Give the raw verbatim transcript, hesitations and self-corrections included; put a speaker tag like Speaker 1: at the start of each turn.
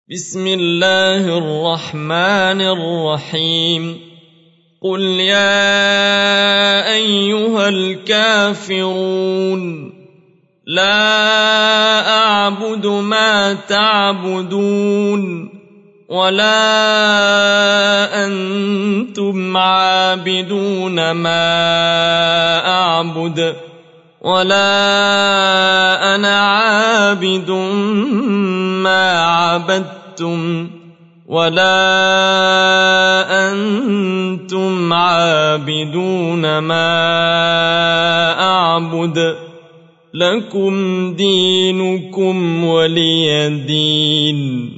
Speaker 1: بسم الله الرحمن الرحيم قل يا أيها الكافرون لا أعبد ما تعبدون ولا أنتم عابدون ما أعبد ولا أنا عابد ما عبدتم ولا أنتم عابدون ما أعبد لكم دينكم ولي دين.